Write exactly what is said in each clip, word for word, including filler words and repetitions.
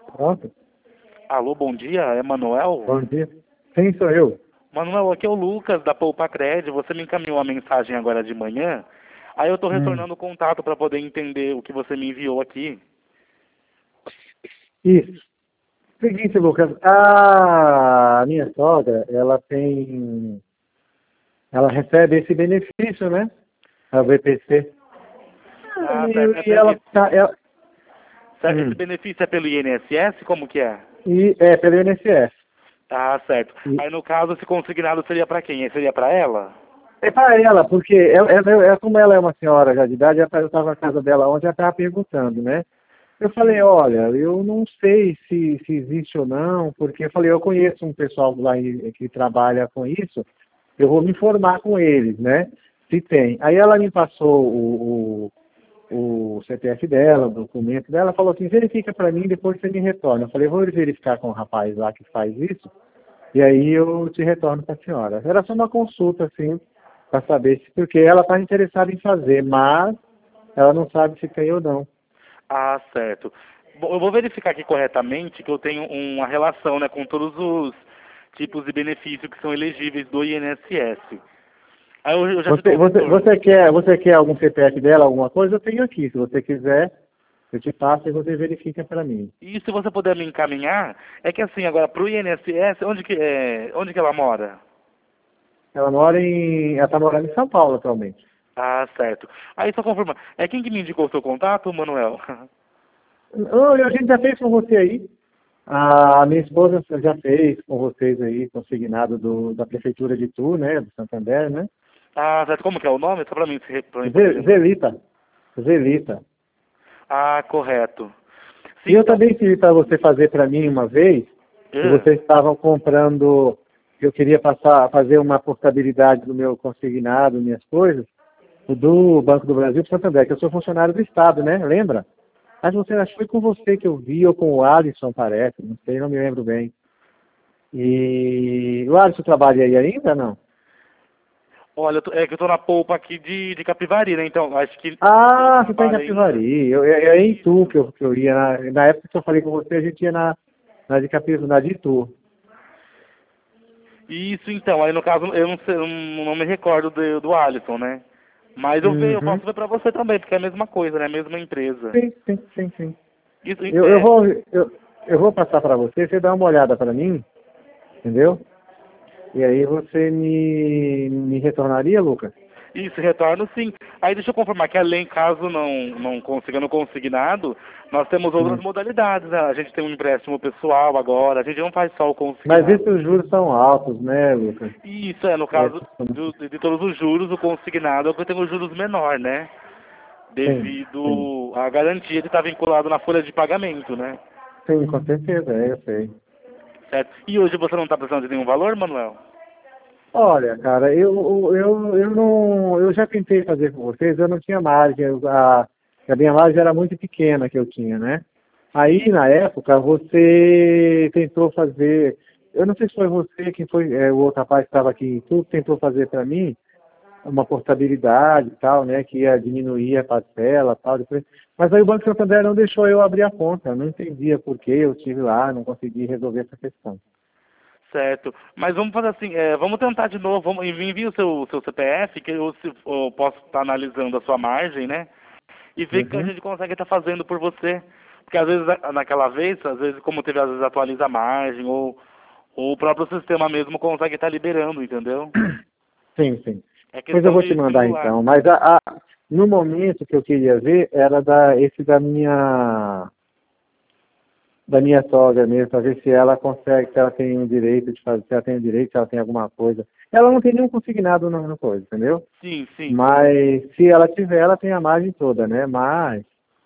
Pronto. Alô, bom dia, é Manuel? Bom dia. Sim, sou eu. Manuel, aqui é o Lucas da Poupa Cred. Você me encaminhou uma mensagem agora de manhã. Aí eu estou Hum. retornando o contato para poder entender o que você me enviou aqui. Isso. Seguinte, Lucas, a minha sogra, ela tem, ela recebe esse benefício, né? A V P C. Ah, certo. É E, e pe- ela esse, tá, ela, cer- esse hum, benefício é pelo I N S S? Como que é? e é pelo I N S S. Ah, certo. E Aí no caso, esse consignado seria para quem? Seria para ela? é para ela, porque ela, ela, ela- como ela é uma senhora já de idade, ela- eu estava na casa dela ontem, ela estava perguntando, né? Eu falei, Sim. olha, eu não sei se, se existe ou não, porque eu falei, eu conheço um pessoal lá em- que trabalha com isso, eu vou me informar com eles, né? Se tem. Aí ela me passou o, o, o C P F dela, o documento dela, falou assim, verifica para mim, depois você me retorna. Eu falei, vou verificar com o rapaz lá que faz isso, e aí eu te retorno para a senhora. Era só uma consulta, assim, para saber se, porque ela está interessada em fazer, mas ela não sabe se tem ou não. Ah, certo. Bom, eu vou verificar aqui corretamente que eu tenho uma relação, né, com todos os tipos de benefício que são elegíveis do I N S S. Aí eu, eu já te dou Você, um você, retorno. você, quer, você quer algum C P F dela, alguma coisa? Eu tenho aqui. Se você quiser, eu te passo e você verifica para mim. E se você puder me encaminhar, é que assim, agora pro I N S S, onde que, é, onde que ela mora? Ela mora em. Ela está morando em São Paulo atualmente. Ah, certo. Aí só confirma, é quem que me indicou o seu contato, Manuel? Oh, a gente já fez com você aí. A minha esposa já fez com vocês aí, consignado do, da Prefeitura de Tu, né? Do Santander, né? Ah, certo. Como que é o nome? Só pra mim, se- pra mim poder Ze- lembrar. Zelita. Zelita. Ah, correto. E Sim, eu então. também pedi para você fazer para mim uma vez, que Ah, vocês estavam comprando, que eu queria passar, fazer uma portabilidade do meu consignado, minhas coisas, do Banco do Brasil para Santander, que eu sou funcionário do Estado, né? Lembra? Mas você acho que foi com você que eu vi, ou com o Alisson, parece, não sei, não me lembro bem. E o Alisson trabalha aí ainda, não? olha, eu tô- é que eu tô na polpa aqui de, de Capivari, né? Então, acho que ele Ah, você está em trabalha ainda. Capivari. Eu, eu, eu, é em Itu Isso. que eu, que eu ia. Na, na época que eu falei com você, a gente ia na, na de Capivari, na de Itu. Isso, então. Aí, no caso, eu não sei, eu não, não me recordo do, do Alisson, né? Mas eu, ver, eu Uhum. posso ver pra você também, porque é a mesma coisa, né? A mesma empresa. Sim, sim, sim, sim. Isso, Eu, eu, é, vou, eu, eu vou passar para você, você dá uma olhada para mim, entendeu? E aí você me, me retornaria, Lucas? isso, retorno sim. Aí deixa eu confirmar que além, caso não, não consiga no consignado, nós temos outras Hum. modalidades, né? A gente tem um empréstimo pessoal agora, a gente não faz só o Mas consignado. esses juros são altos, né, Lucas? Isso é, no É, caso do- de todos os juros, o consignado é o que tem os juros menor, né? sim, sim. Devido à garantia de estar vinculado na folha de pagamento, né? Sim, com certeza, é, eu sei. Certo? E hoje você não está precisando de nenhum valor, Manuel? Olha, cara, eu, eu, eu não, eu já tentei fazer com vocês, eu não tinha margem, eu- a, a minha margem era muito pequena que eu tinha, né? Aí, Sim. na época, você tentou fazer, eu não sei se foi você, quem foi, é, o outro rapaz que estava aqui em tudo, tentou fazer para mim uma portabilidade e tal, né, que ia diminuir a parcela e tal, depois, mas aí o Banco Santander não deixou eu abrir a conta, eu não entendia por que eu estive lá, não consegui resolver essa questão. Certo. Mas vamos fazer assim, é, vamos tentar de novo, vamos, envie envie o seu, seu C P F, que eu, se, eu posso estar analisando a sua margem, né? E ver o que a Uhum. gente consegue estar fazendo por você. Porque às vezes, na- naquela vez, às vezes, como teve, às vezes atualiza a margem, ou, ou o próprio sistema mesmo consegue estar liberando, entendeu? Sim, sim. É Pois eu questão vou te de mandar simular. então. Mas a, a- no momento que eu queria ver era da, esse da minha da minha sogra mesmo, para ver se ela consegue, se ela tem o direito de fazer, se ela tem o direito, se ela tem alguma coisa. Ela não tem nenhum consignado na na coisa, entendeu? Sim, sim. Mas se ela tiver, ela tem a margem toda, né? Mas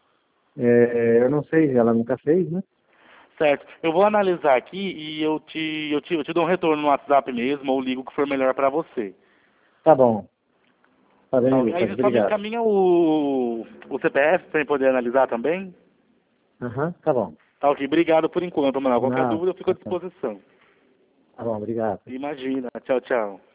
é, eu não sei, ela nunca fez, né? Certo. Eu vou analisar aqui e eu te, eu te, eu te dou um retorno no WhatsApp mesmo, ou ligo o que for melhor para você. Tá bom. Tá Tá bem, ok? Aí Lucas. você só me Obrigado. encaminha o, o C P F para eu poder analisar também? Aham, tá bom. Tá ok. Obrigado por enquanto, Manuel. Qualquer Não, dúvida eu fico à tá, tá disposição. Tá bom, obrigado. Imagina. Tchau, tchau.